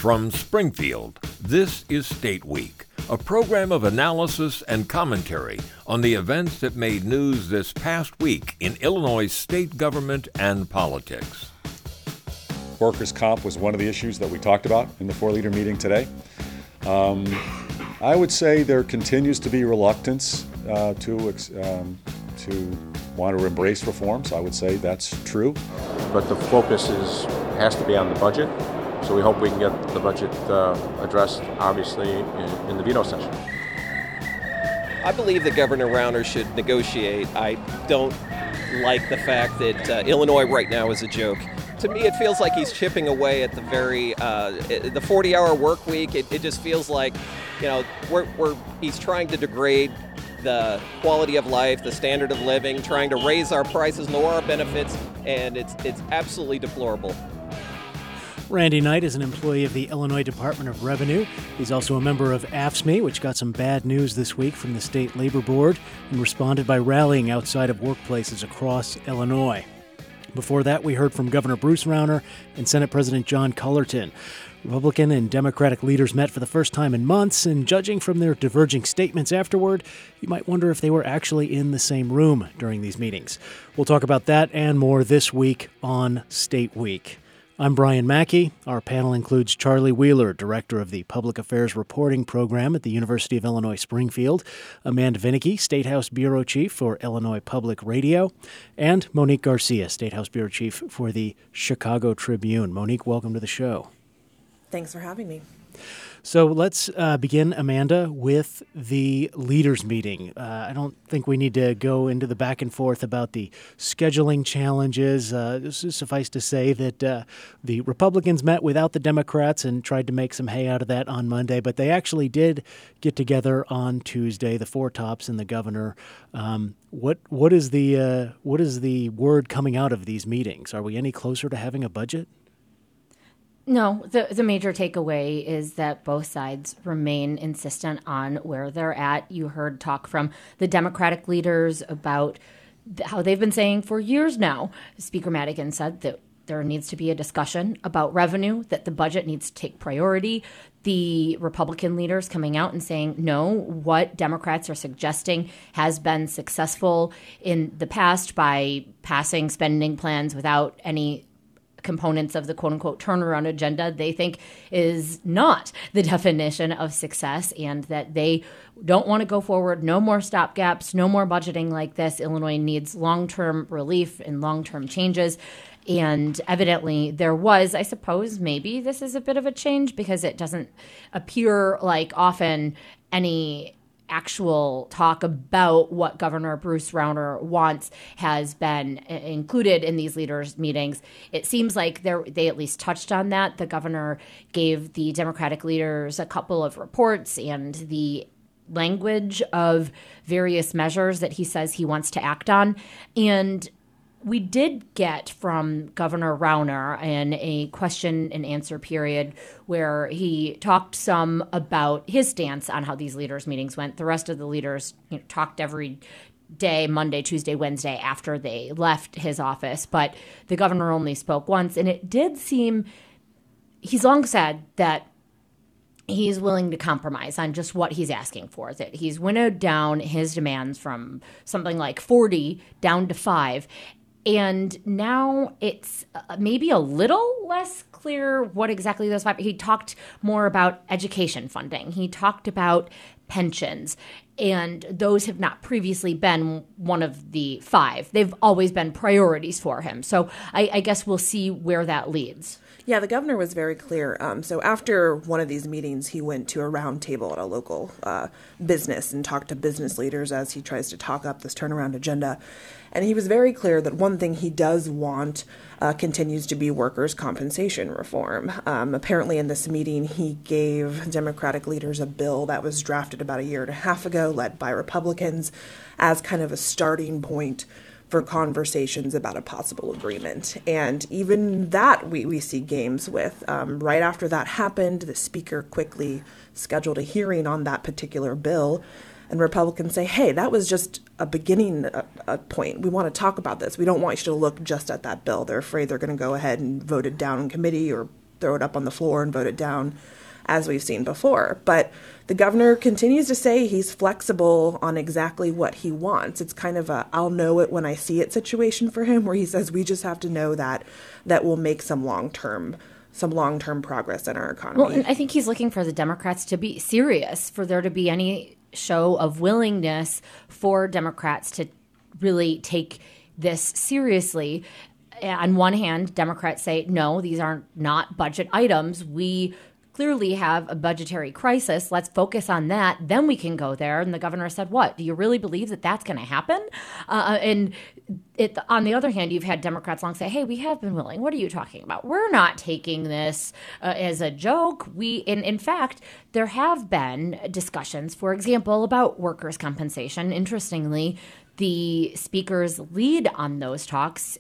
From Springfield, this is State Week, a program of analysis and commentary on the events that made news this past week in Illinois state government and politics. Workers' comp was one of the issues that we talked about in the four-leader meeting today. I would say there continues to be reluctance to want to embrace reforms. I would say that's true. But the focus has to be on the budget. So we hope we can get the budget addressed, obviously, in the veto session. I believe that Governor Rauner should negotiate. I don't like the fact that Illinois right now is a joke. To me, it feels like he's chipping away at the 40-hour work week. It just feels like, he's trying to degrade the quality of life, the standard of living, trying to raise our prices, lower our benefits, and it's absolutely deplorable. Randy Knight is an employee of the Illinois Department of Revenue. He's also a member of AFSCME, which got some bad news this week from the State Labor Board and responded by rallying outside of workplaces across Illinois. Before that, we heard from Governor Bruce Rauner and Senate President John Cullerton. Republican and Democratic leaders met for the first time in months, and judging from their diverging statements afterward, you might wonder if they were actually in the same room during these meetings. We'll talk about that and more this week on State Week. I'm Brian Mackey. Our panel includes Charlie Wheeler, Director of the Public Affairs Reporting Program at the University of Illinois Springfield, Amanda Vinicky, State House Bureau Chief for Illinois Public Radio, and Monique Garcia, State House Bureau Chief for the Chicago Tribune. Monique, welcome to the show. Thanks for having me. So let's begin, Amanda, with the leaders' meeting. I don't think we need to go into the back and forth about the scheduling challenges. Suffice to say that the Republicans met without the Democrats and tried to make some hay out of that on Monday, but they actually did get together on Tuesday, the four tops and the governor. What is the word coming out of these meetings? Are we any closer to having a budget? No, the major takeaway is that both sides remain insistent on where they're at. You heard talk from the Democratic leaders about how they've been saying for years now. Speaker Madigan said that there needs to be a discussion about revenue, that the budget needs to take priority. The Republican leaders coming out and saying, no, what Democrats are suggesting has been successful in the past by passing spending plans without any components of the quote-unquote turnaround agenda they think is not the definition of success, and that they don't want to go forward. No more stopgaps, no more budgeting like this. Illinois needs long-term relief and long-term changes. And evidently there was, I suppose, maybe this is a bit of a change because it doesn't appear like often any actual talk about what Governor Bruce Rauner wants has been included in these leaders' meetings. It seems like they at least touched on that. The governor gave the Democratic leaders a couple of reports and the language of various measures that he says he wants to act on. And we did get from Governor Rauner in a question and answer period where he talked some about his stance on how these leaders' meetings went. The rest of the leaders talked every day, Monday, Tuesday, Wednesday, after they left his office. But the governor only spoke once. And it did seem, he's long said that he's willing to compromise on just what he's asking for, that he's winnowed down his demands from something like 40 down to 5. And now it's maybe a little less clear what exactly those 5. He talked more about education funding. He talked about pensions. And those have not previously been one of the 5. They've always been priorities for him. So I guess we'll see where that leads. Yeah, the governor was very clear. So after one of these meetings, he went to a round table at a local business and talked to business leaders as he tries to talk up this turnaround agenda. And he was very clear that one thing he does want continues to be workers' compensation reform. Apparently in this meeting, he gave Democratic leaders a bill that was drafted about a year and a half ago, led by Republicans, as kind of a starting point for conversations about a possible agreement. And even that we see games with. Right after that happened, the speaker quickly scheduled a hearing on that particular bill. And Republicans say, hey, that was just a beginning point. We want to talk about this. We don't want you to look just at that bill. They're afraid they're going to go ahead and vote it down in committee or throw it up on the floor and vote it down, as we've seen before. But the governor continues to say he's flexible on exactly what he wants. It's kind of a I'll know it when I see it situation for him, where he says we just have to know that will make some long-term progress in our economy. Well, and I think he's looking for the Democrats to be serious, for there to be any show of willingness for Democrats to really take this seriously. On one hand, Democrats say, no, these are not budget items. We clearly have a budgetary crisis. Let's focus on that. Then we can go there. And the governor said, what? Do you really believe that that's going to happen? On the other hand, you've had Democrats long say, hey, we have been willing. What are you talking about? We're not taking this as a joke. In fact, there have been discussions, for example, about workers' compensation. Interestingly, the speaker's lead on those talks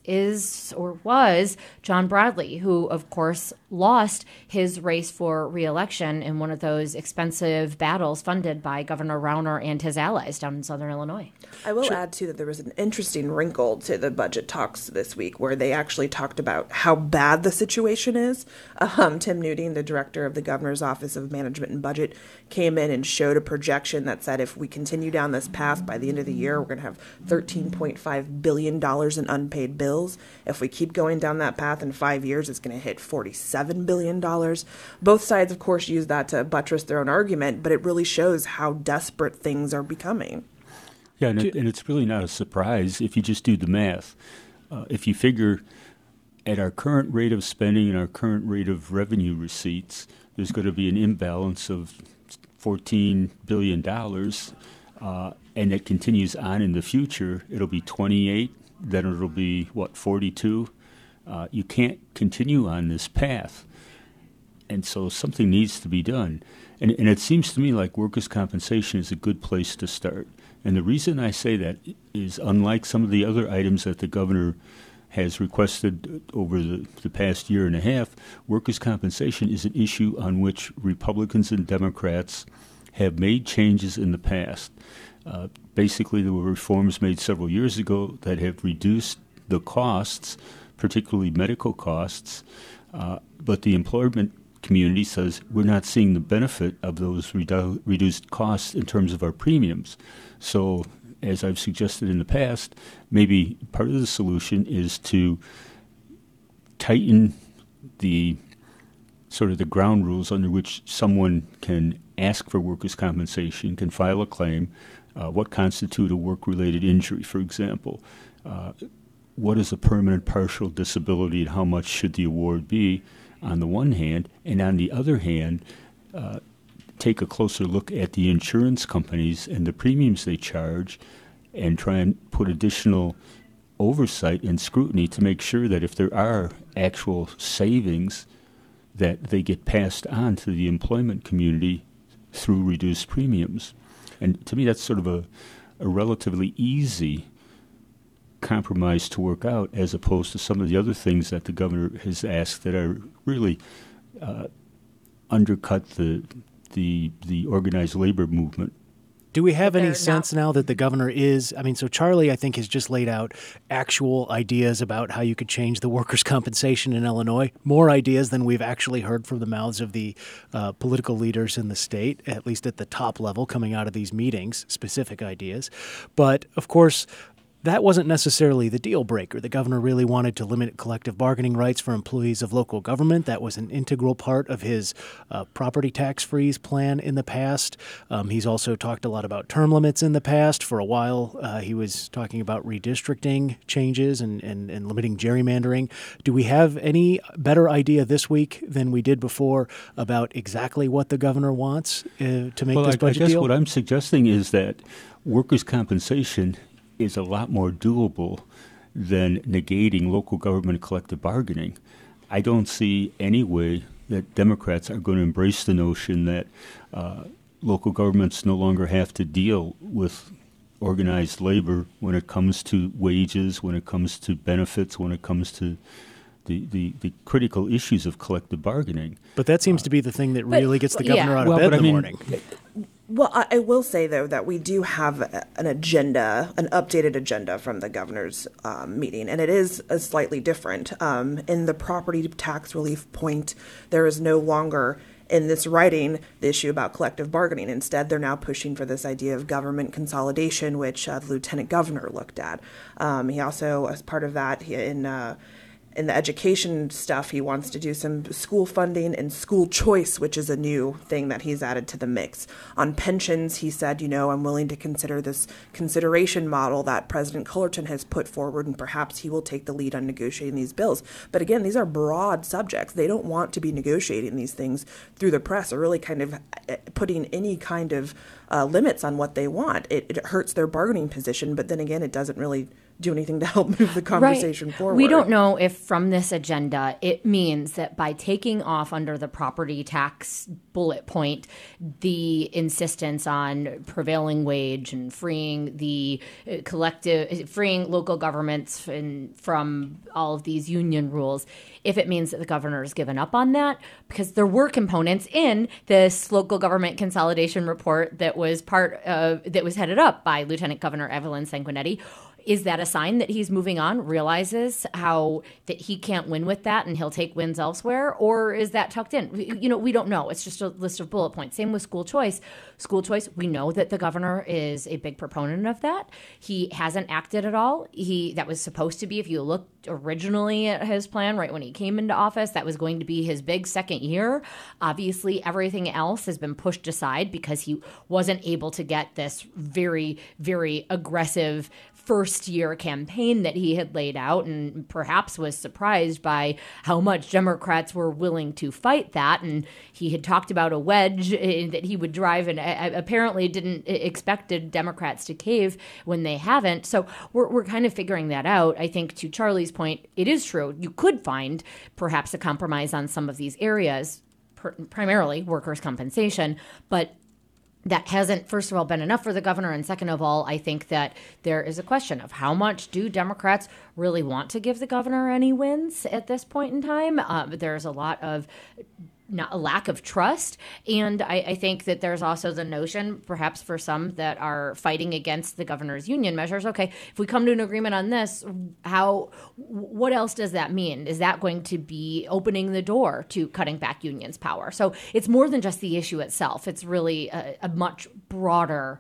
was John Bradley, who, of course, lost his race for re-election in one of those expensive battles funded by Governor Rauner and his allies down in southern Illinois. I will add, too, that there was an interesting wrinkle to the budget talks this week where they actually talked about how bad the situation is. Tim Nuding, the director of the governor's office of management and budget, came in and showed a projection that said if we continue down this path by the end of the year, we're going to have $13.5 billion in unpaid bills. If we keep going down that path in 5 years, it's going to hit $47 billion. Both sides, of course, use that to buttress their own argument, but it really shows how desperate things are becoming. Yeah, and it's really not a surprise if you just do the math. If you figure at our current rate of spending and our current rate of revenue receipts, there's going to be an imbalance of $14 billion, and it continues on in the future. It'll be 28, then it'll be, 42? You can't continue on this path. And so something needs to be done. And it seems to me like workers' compensation is a good place to start. And the reason I say that is, unlike some of the other items that the governor has requested over the past year and a half, workers' compensation is an issue on which Republicans and Democrats have made changes in the past. Basically, there were reforms made several years ago that have reduced the costs, particularly medical costs, but the employment community says we're not seeing the benefit of those reduced costs in terms of our premiums. So, as I've suggested in the past, maybe part of the solution is to tighten the sort of the ground rules under which someone can ask for workers' compensation, can file a claim. What constitute a work-related injury, for example? What is a permanent partial disability, and how much should the award be, on the one hand? And on the other hand, take a closer look at the insurance companies and the premiums they charge, and try and put additional oversight and scrutiny to make sure that if there are actual savings, that they get passed on to the employment community through reduced premiums. And to me, that's sort of a relatively easy compromise to work out, as opposed to some of the other things that the governor has asked that are really undercut the organized labor movement. Do we have any sense now that the governor is, so Charlie, I think, has just laid out actual ideas about how you could change the workers' compensation in Illinois, more ideas than we've actually heard from the mouths of the political leaders in the state, at least at the top level coming out of these meetings, specific ideas. But, of course, that wasn't necessarily the deal breaker. The governor really wanted to limit collective bargaining rights for employees of local government. That was an integral part of his property tax freeze plan in the past. He's also talked a lot about term limits in the past. For a while, he was talking about redistricting changes and limiting gerrymandering. Do we have any better idea this week than we did before about exactly what the governor wants to make this budget deal? I guess what I'm suggesting is that workers' compensation is a lot more doable than negating local government collective bargaining. I don't see any way that Democrats are going to embrace the notion that local governments no longer have to deal with organized labor when it comes to wages, when it comes to benefits, when it comes to the critical issues of collective bargaining. But that seems to be the thing that really gets the governor out of bed in the morning. Well, I will say, though, that we do have an agenda, an updated agenda from the governor's meeting, and it is slightly different. In the property tax relief point, there is no longer in this writing the issue about collective bargaining. Instead, they're now pushing for this idea of government consolidation, which the lieutenant governor looked at. He also, as part of that, in the education stuff, he wants to do some school funding and school choice, which is a new thing that he's added to the mix. On pensions, he said, I'm willing to consider this consideration model that President Cullerton has put forward, and perhaps he will take the lead on negotiating these bills. But again, these are broad subjects. They don't want to be negotiating these things through the press or really kind of putting any kind of limits on what they want. It hurts their bargaining position, but then again, it doesn't really do anything to help move the conversation forward. We don't know if from this agenda it means that by taking off under the property tax bullet point the insistence on prevailing wage and freeing the freeing local governments from all of these union rules, if it means that the governor has given up on that, because there were components in this local government consolidation report that was headed up by Lieutenant Governor Evelyn Sanguinetti. Is that a sign that he's moving on, realizes that he can't win with that and he'll take wins elsewhere? Or is that tucked in? We don't know. It's just a list of bullet points. Same with school choice. School choice, we know that the governor is a big proponent of that. He hasn't acted at all. That was supposed to be, if you looked originally at his plan right when he came into office, that was going to be his big second year. Obviously, everything else has been pushed aside because he wasn't able to get this very, very aggressive first-year campaign that he had laid out, and perhaps was surprised by how much Democrats were willing to fight that. And he had talked about a wedge that he would drive, and apparently didn't expected Democrats to cave when they haven't. So we're kind of figuring that out. I think to Charlie's point, it is true. You could find perhaps a compromise on some of these areas, primarily workers' compensation, but that hasn't, first of all, been enough for the governor. And second of all, I think that there is a question of how much do Democrats really want to give the governor any wins at this point in time? There's a lot of not a lack of trust. And I think that there's also the notion, perhaps for some that are fighting against the governor's union measures, okay, if we come to an agreement on this, what else does that mean? Is that going to be opening the door to cutting back unions' power? So it's more than just the issue itself. It's really a much broader,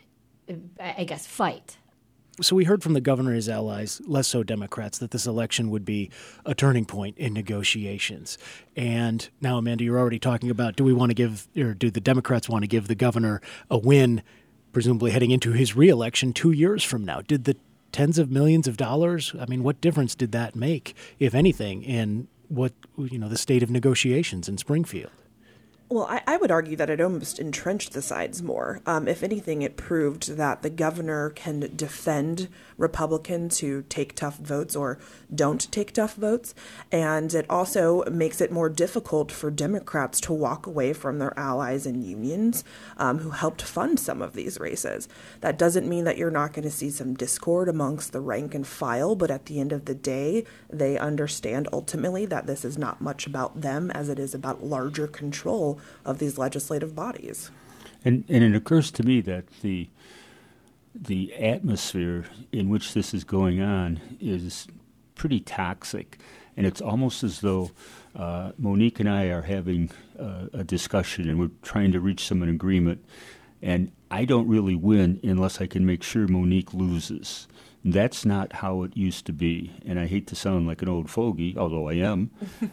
I guess, fight. So we heard from the governor and his allies, less so Democrats, that this election would be a turning point in negotiations. And now, Amanda, you're already talking about, do the Democrats want to give the governor a win, presumably heading into his reelection 2 years from now? Did the tens of millions of dollars, what difference did that make, if anything, in the state of negotiations in Springfield? Well, I would argue that it almost entrenched the sides more. If anything, it proved that the governor can defend Republicans who take tough votes or don't take tough votes. And it also makes it more difficult for Democrats to walk away from their allies and unions who helped fund some of these races. That doesn't mean that you're not going to see some discord amongst the rank and file, but at the end of the day, they understand ultimately that this is not much about them as it is about larger control of these legislative bodies. And it occurs to me that the atmosphere in which this is going on is pretty toxic, and it's almost as though Monique and I are having a discussion and we're trying to reach some agreement, and I don't really win unless I can make sure Monique loses. That's not how it used to be, and I hate to sound like an old fogey, although I am.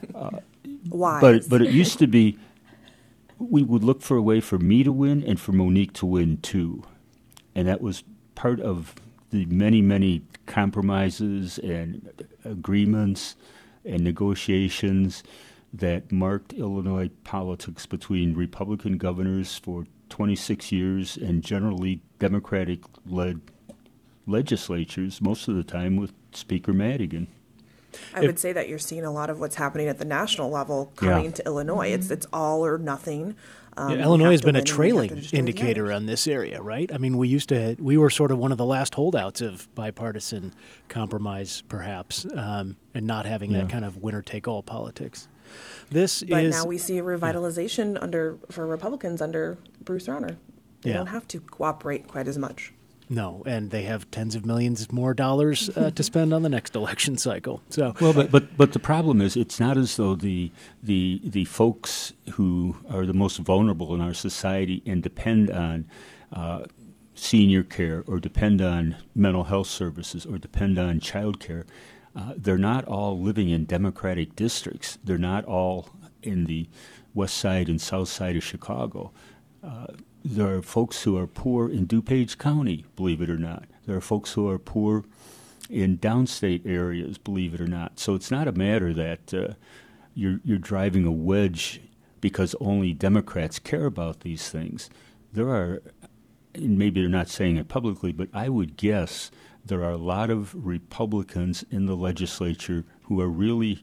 Wise. But it used to be we would look for a way for me to win and for Monique to win too. And that was part of the many, many compromises and agreements and negotiations that marked Illinois politics between Republican governors for 26 years and generally Democratic-led legislatures, most of the time with Speaker Madigan. I would say that you're seeing a lot of what's happening at the national level coming to Illinois. It's all or nothing. Illinois has been a trailing indicator on this area, right? We were sort of one of the last holdouts of bipartisan compromise, perhaps, and not having that kind of winner-take-all politics. But now we see a revitalization for Republicans under Bruce Rauner. They don't have to cooperate quite as much. No, and they have tens of millions more dollars to spend on the next election cycle. So, well, but the problem is, it's not as though the folks who are the most vulnerable in our society and depend on senior care or depend on mental health services or depend on child care, they're not all living in Democratic districts. They're not all in the west side and south side of Chicago. There are folks who are poor in DuPage County, believe it or not. There are folks who are poor in downstate areas, believe it or not. So it's not a matter that you're driving a wedge because only Democrats care about these things. There are, and maybe they're not saying it publicly, but I would guess there are a lot of Republicans in the legislature who are really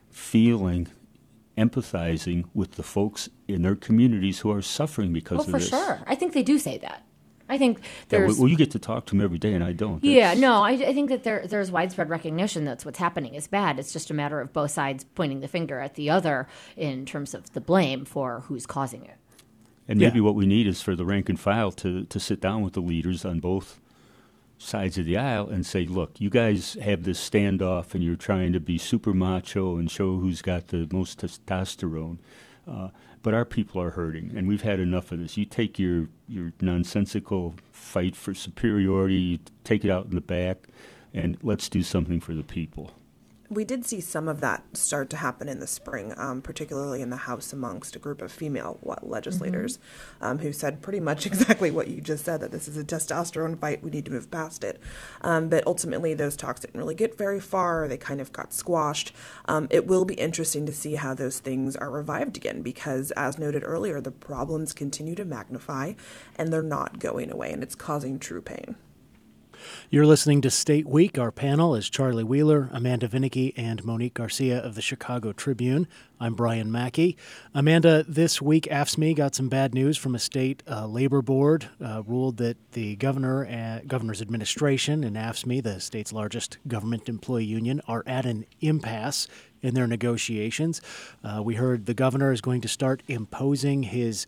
empathizing with the folks in their communities who are suffering because of this. Oh, for sure. I think they do say that. I think there's... well, you get to talk to them every day, and I don't. I think that there's widespread recognition that what's happening is bad. It's just a matter of both sides pointing the finger at the other in terms of the blame for who's causing it. And maybe what we need is for the rank and file to sit down with the leaders on both sides of the aisle and say, look, you guys have this standoff and you're trying to be super macho and show who's got the most testosterone. But our people are hurting, and we've had enough of this. You take your nonsensical fight for superiority, you take it out in the back, and let's do something for the people. We did see some of that start to happen in the spring, particularly in the House amongst a group of female legislators who said pretty much exactly what you just said, that this is a testosterone fight, we need to move past it. But ultimately, those talks didn't really get very far. They kind of got squashed. It will be interesting to see how those things are revived again because, as noted earlier, the problems continue to magnify and they're not going away, and it's causing true pain. You're listening to State Week. Our panel is Charlie Wheeler, Amanda Vinicky, and Monique Garcia of the Chicago Tribune. I'm Brian Mackey. Amanda, this week AFSCME got some bad news from a state labor board, ruled that the governor's administration and AFSCME, the state's largest government employee union, are at an impasse in their negotiations. We heard the governor is going to start imposing his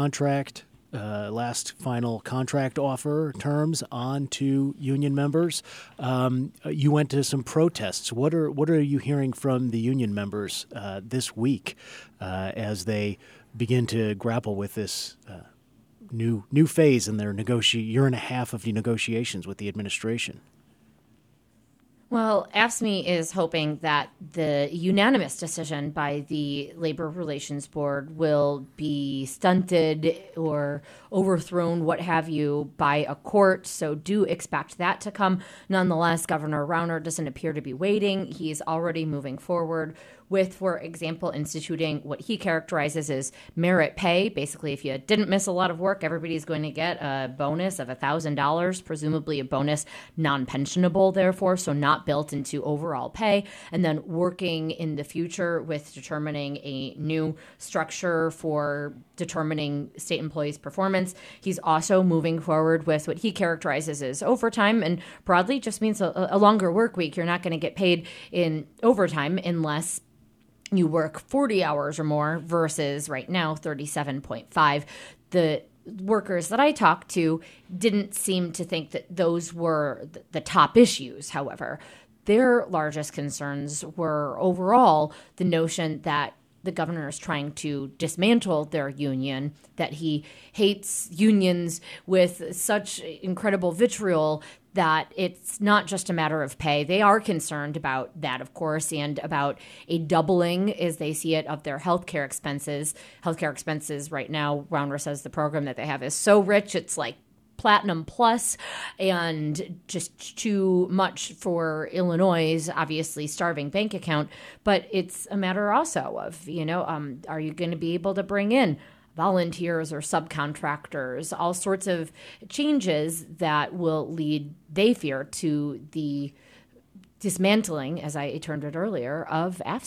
last final contract offer terms onto union members. You went to some protests. What are you hearing from the union members this week as they begin to grapple with this new phase in their year and a half of negotiations with the administration? Well, AFSCME is hoping that the unanimous decision by the Labor Relations Board will be stunted or overthrown, what have you, by a court. So do expect that to come. Nonetheless, Governor Rauner doesn't appear to be waiting. He's already moving forward with, for example, instituting what he characterizes as merit pay. Basically, if you didn't miss a lot of work, everybody's going to get a bonus of $1,000, presumably a bonus non-pensionable, therefore, so not built into overall pay. And then working in the future with determining a new structure for determining state employees' performance. He's also moving forward with what he characterizes as overtime, and broadly just means a longer work week. You're not going to get paid in overtime unless you work 40 hours or more versus right now 37.5. The workers that I talked to didn't seem to think that those were the top issues, however. Their largest concerns were overall the notion that the governor is trying to dismantle their union, that he hates unions with such incredible vitriol that it's not just a matter of pay. They are concerned about that, of course, and about a doubling, as they see it, of their healthcare expenses. Healthcare expenses right now, Rauner says the program that they have is so rich, it's like Platinum Plus, and just too much for Illinois' obviously starving bank account. But it's a matter also of, are you going to be able to bring in volunteers or subcontractors, all sorts of changes that will lead, they fear, to the dismantling, as I termed it earlier, of AFSCME.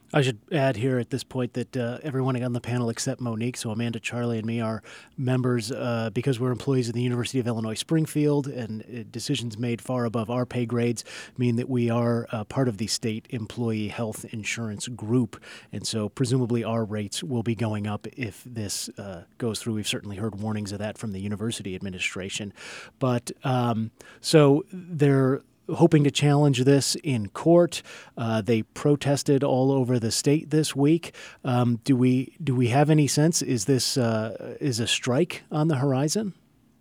I should add here at this point that everyone on the panel except Monique, so Amanda, Charlie, and me are members because we're employees of the University of Illinois Springfield, and decisions made far above our pay grades mean that we are part of the state employee health insurance group, and so presumably our rates will be going up if this goes through. We've certainly heard warnings of that from the university administration. But so they're hoping to challenge this in court. They protested all over the state this week. Do we have any sense? Is this is a strike on the horizon?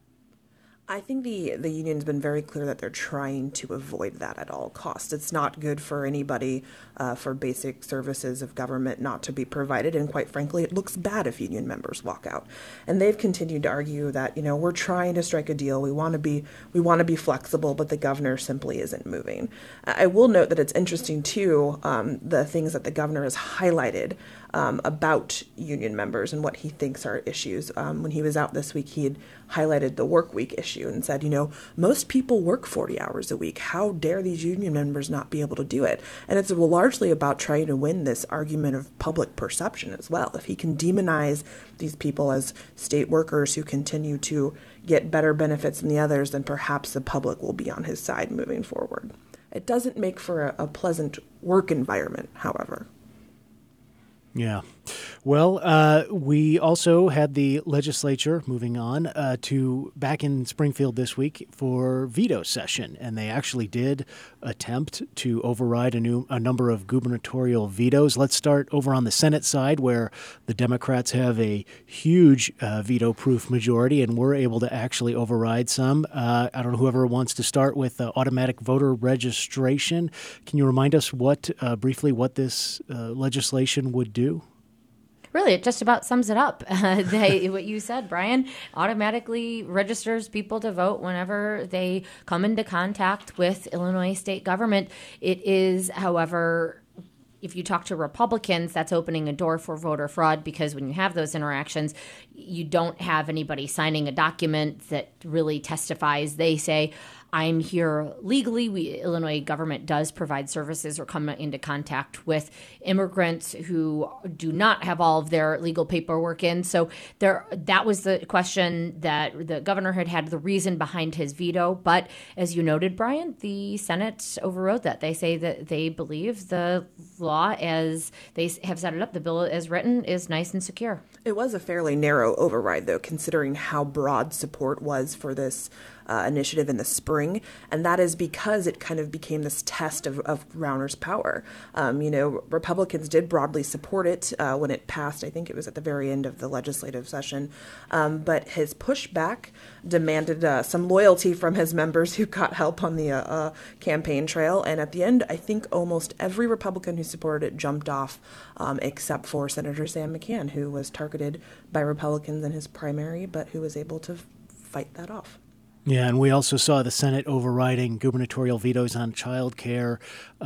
I think the union's been very clear that they're trying to avoid that at all costs. It's not good for anybody for basic services of government not to be provided, and quite frankly, it looks bad if union members walk out. And they've continued to argue that, you know, we're trying to strike a deal. We want to be flexible, but the governor simply isn't moving. I will note that it's interesting too, the things that the governor has highlighted about union members and what he thinks are issues. When he was out this week, he had highlighted the work week issue and said, you know, most people work 40 hours a week. How dare these union members not be able to do it? And it's largely about trying to win this argument of public perception as well. If he can demonize these people as state workers who continue to get better benefits than the others, then perhaps the public will be on his side moving forward. It doesn't make for a pleasant work environment, however. Yeah. Well, we also had the legislature moving on to back in Springfield this week for veto session, and they actually did attempt to override a number of gubernatorial vetoes. Let's start over on the Senate side, where the Democrats have a huge veto-proof majority, and we're able to actually override some. I don't know, whoever wants to start with automatic voter registration. Can you remind us briefly what this legislation would do? Really, it just about sums it up. What you said, Brian, automatically registers people to vote whenever they come into contact with Illinois state government. It is, however, if you talk to Republicans, that's opening a door for voter fraud, because when you have those interactions, you don't have anybody signing a document that really testifies. They say, I'm here legally. Illinois government does provide services or come into contact with immigrants who do not have all of their legal paperwork in. So that was the question that the governor had the reason behind his veto. But as you noted, Brian, the Senate overrode that. They say that they believe the law as they have set it up, the bill as written, is nice and secure. It was a fairly narrow override, though, considering how broad support was for this initiative in the spring, and that is because it kind of became this test of Rauner's power. Republicans did broadly support it when it passed. I think it was at the very end of the legislative session, but his pushback demanded some loyalty from his members who got help on the campaign trail, and at the end, I think almost every Republican who supported it jumped off, except for Senator Sam McCann, who was targeted by Republicans in his primary, but who was able to fight that off. Yeah, and we also saw the Senate overriding gubernatorial vetoes on child care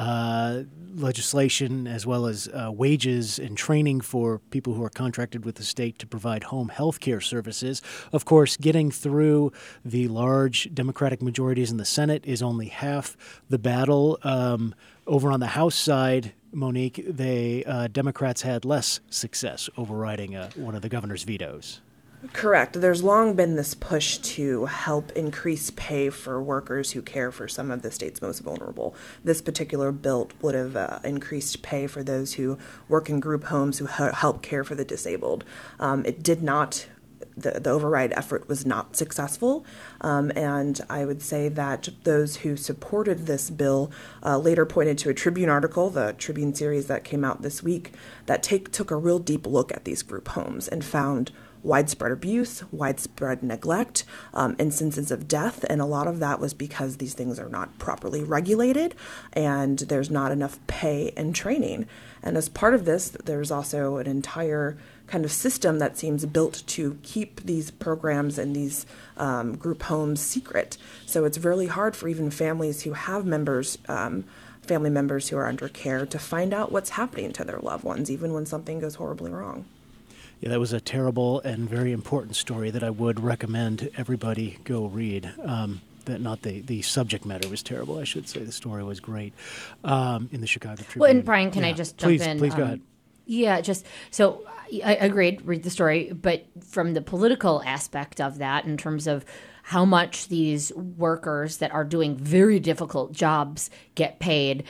legislation, as well as wages and training for people who are contracted with the state to provide home health care services. Of course, getting through the large Democratic majorities in the Senate is only half the battle. Over on the House side, Monique, Democrats had less success overriding one of the governor's vetoes. Correct. There's long been this push to help increase pay for workers who care for some of the state's most vulnerable. This particular bill would have increased pay for those who work in group homes who help care for the disabled. It did not. The override effort was not successful, and I would say that those who supported this bill later pointed to a Tribune article, the Tribune series that came out this week, that took a real deep look at these group homes and found widespread abuse, widespread neglect, instances of death, and a lot of that was because these things are not properly regulated and there's not enough pay and training. And as part of this, there's also an entire kind of system that seems built to keep these programs and these group homes secret. So it's really hard for even families who have family members who are under care to find out what's happening to their loved ones, even when something goes horribly wrong. Yeah, that was a terrible and very important story that I would recommend everybody go read. the subject matter was terrible, I should say. The story was great in the Chicago Tribune. Well, and Brian, can I just jump in? Please go ahead. Yeah, just so I agreed, read the story, but from the political aspect of that, in terms of how much these workers that are doing very difficult jobs get paid,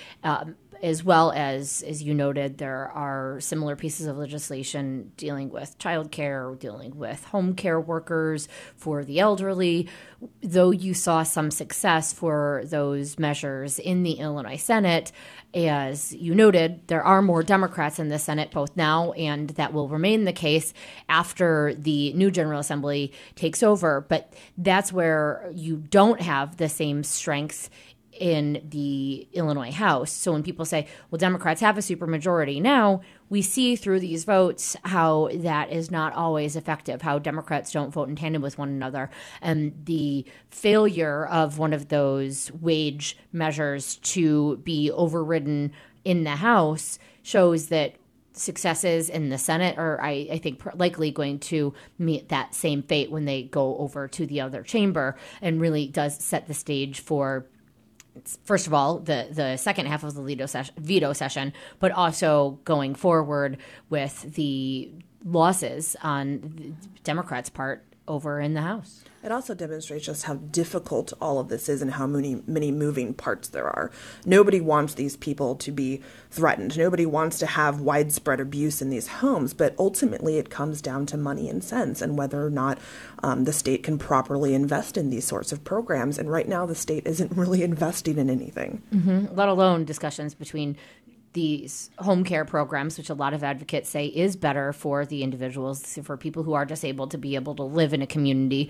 as well as you noted, there are similar pieces of legislation dealing with childcare, dealing with home care workers for the elderly. Though you saw some success for those measures in the Illinois Senate, as you noted, there are more Democrats in the Senate both now, and that will remain the case after the new General Assembly takes over. But that's where you don't have the same strength in the Illinois House. So when people say, well, Democrats have a supermajority now, we see through these votes how that is not always effective, how Democrats don't vote in tandem with one another. And the failure of one of those wage measures to be overridden in the House shows that successes in the Senate are, I think, likely going to meet that same fate when they go over to the other chamber, and really does set the stage for, first of all, the second half of the veto session, but also going forward with the losses on the Democrats' part over in the House. It also demonstrates just how difficult all of this is and how many moving parts there are. Nobody wants these people to be threatened. Nobody wants to have widespread abuse in these homes, but ultimately it comes down to money and cents and whether or not the state can properly invest in these sorts of programs. And right now the state isn't really investing in anything. Mm-hmm. Let alone discussions between these home care programs, which a lot of advocates say is better for the individuals, for people who are disabled to be able to live in a community.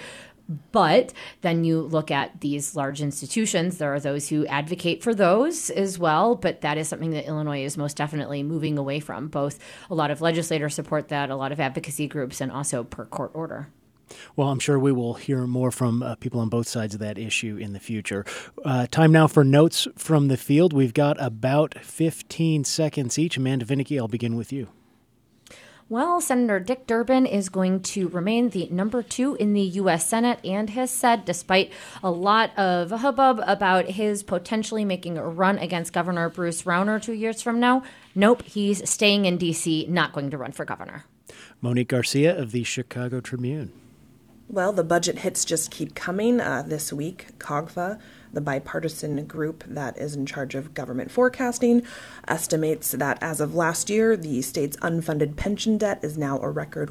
But then you look at these large institutions, there are those who advocate for those as well, but that is something that Illinois is most definitely moving away from. Both a lot of legislators support that, a lot of advocacy groups, and also per court order. Well, I'm sure we will hear more from people on both sides of that issue in the future. Time now for notes from the field. We've got about 15 seconds each. Amanda Vinicky, I'll begin with you. Well, Senator Dick Durbin is going to remain the number 2 in the U.S. Senate and has said, despite a lot of hubbub about his potentially making a run against Governor Bruce Rauner 2 years from now, nope, he's staying in D.C., not going to run for governor. Monique Garcia of the Chicago Tribune. Well, the budget hits just keep coming. This week, COGFA, the bipartisan group that is in charge of government forecasting, estimates that as of last year, the state's unfunded pension debt is now a record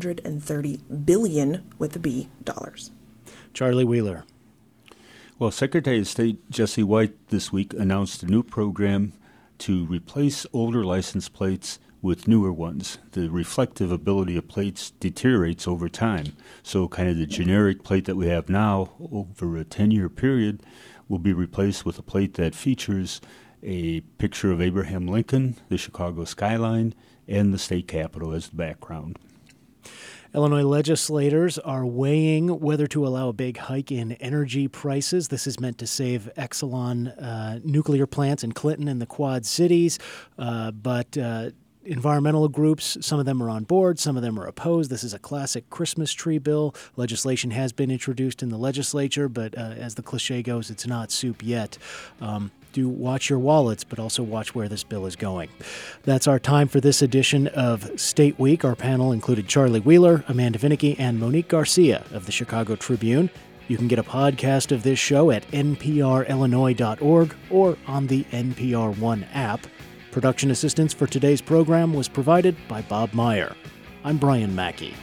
$130 billion with a B dollars. Charlie Wheeler. Well, Secretary of State Jesse White this week announced a new program to replace older license plates with newer ones. The reflective ability of plates deteriorates over time. So kind of the generic plate that we have now over a 10-year period will be replaced with a plate that features a picture of Abraham Lincoln, the Chicago skyline, and the state capitol as the background. Illinois legislators are weighing whether to allow a big hike in energy prices. This is meant to save Exelon nuclear plants in Clinton and the Quad Cities, but environmental groups, some of them are on board, some of them are opposed. This is a classic Christmas tree bill. Legislation has been introduced in the legislature, but as the cliche goes, it's not soup yet. Do watch your wallets, but also watch where this bill is going. That's our time for this edition of State Week. Our panel included Charlie Wheeler, Amanda Vinicky, and Monique Garcia of the Chicago Tribune. You can get a podcast of this show at nprillinois.org or on the NPR One app. Production assistance for today's program was provided by Bob Meyer. I'm Brian Mackey.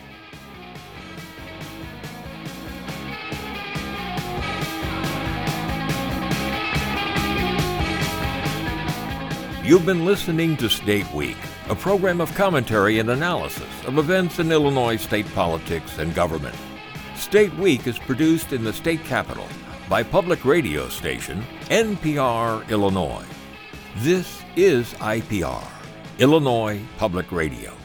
You've been listening to State Week, a program of commentary and analysis of events in Illinois state politics and government. State Week is produced in the state capitol by public radio station NPR Illinois. This is IPR, Illinois Public Radio.